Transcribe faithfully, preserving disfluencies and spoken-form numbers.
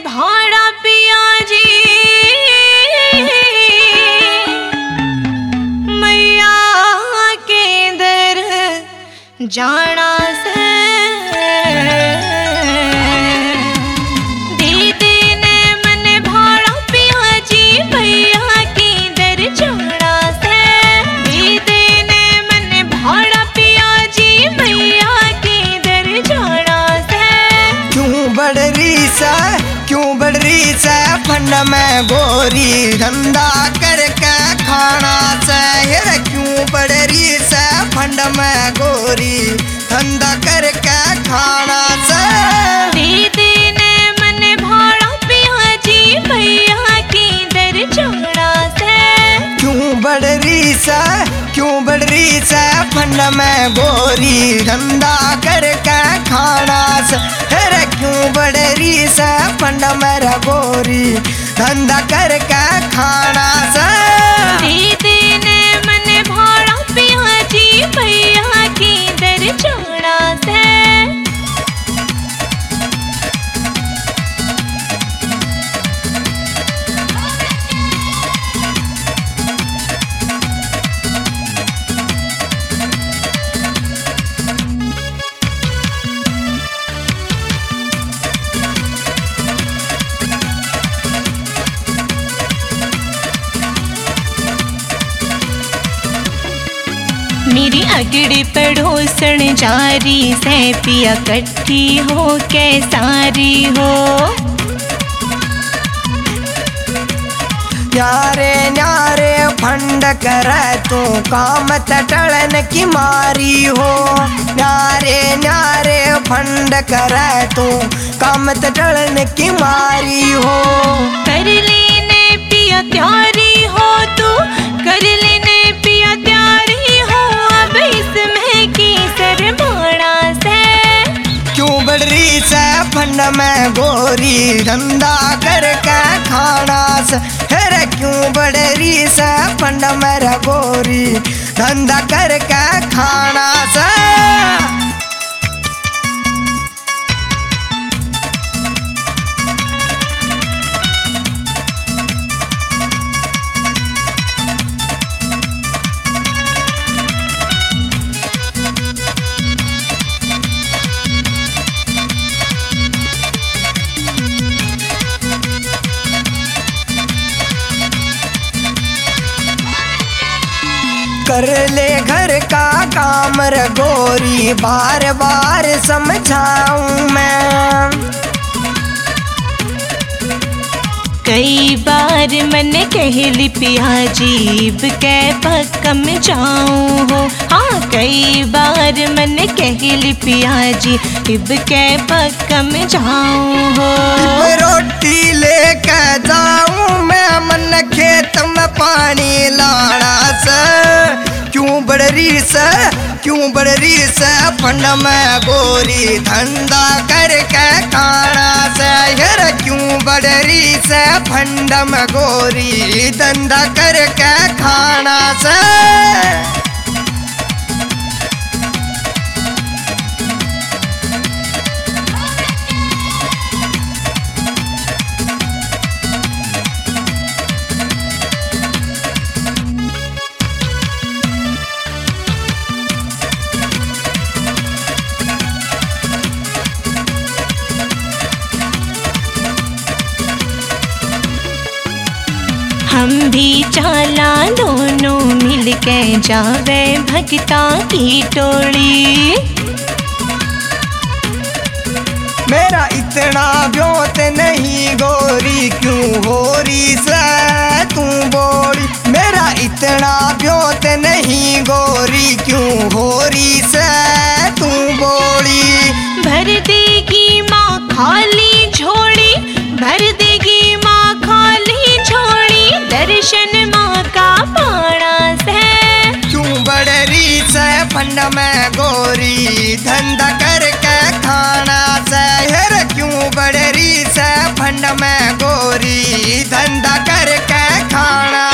भाड़ा पिया जी मैया के दर जाना से दीदी ने मन भाड़ा पिया जी मैया के दर जाना से दीदी ने मन भाड़ा पिया जी मैया के दर जाना से क्यों बढ़ रही सा क्यों बढ़ रही सा फंड में गोरी धंधा करके खाना से हेरे क्यों बढ़ रही सा फंड में गोरी धंधा करके खाना से दीदी ने मन भाड़ा पिया जी भैया की दर जाना से क्यों बढ़ रही सा क्यों बढ़ रही सा फंड में गोरी धंधा करके खाना से हेरे क्यों बढ़ रही सा फंड मेरा गोरी धंधा करके खाना से दीदी ने मन भाड़ा पिया जी भैया की दर जाना से मेरी अगड़ी पड़ोसन जारी से पिया कट्ठी हो के सारी हो न्यारे न्यारे फंड करे तू काम तटलन की मारी हो न्यारे न्यारे फंड करे तू काम तटलन की मारी हो कर लेने पिया त्यारी हो तू कर लेने पिया त्यारी हो अब इसमें की सरमाना से क्यों बढ़ रही से फंड में गोरी धंधा करके खाना से हेरे क्यों बढ़ रही से फंड मेरा गोरी धंधा करके खाना से कर ले घर का काम रे गोरी बार बार समझाऊं मैं कई बार मन कहली पिया जीब के पक्कम जाऊं हो हाँ कई बार मन कहली पिया जी इब के पक्कम जाऊं हो रोटी लेके जाऊं मैं मन खेत में पानी लाना से क्यों बढ़ रही से क्यों बढ़ रही से फंड में गोरी धंधा करके खाना से यार क्यों बढ़ रही से फंड में गोरी धंधा करके खाना से हम भी चाला दोनों मिलके जावे भक्ता की टोली मेरा इतना ब्योत नहीं गोरी क्यों हो रही से तू बोली मेरा इतना ब्योत नहीं गोरी क्यों हो रही से तू बोली भर देगी माँ खाली झोली भर देगी माँ खाली झोली दर्शन माँ का पाना से क्यों बढ़ रही से फंड में गोरी धंधा करके खाना से हेर क्यों बढ़ रही से फंड में गोरी धंधा करके खाना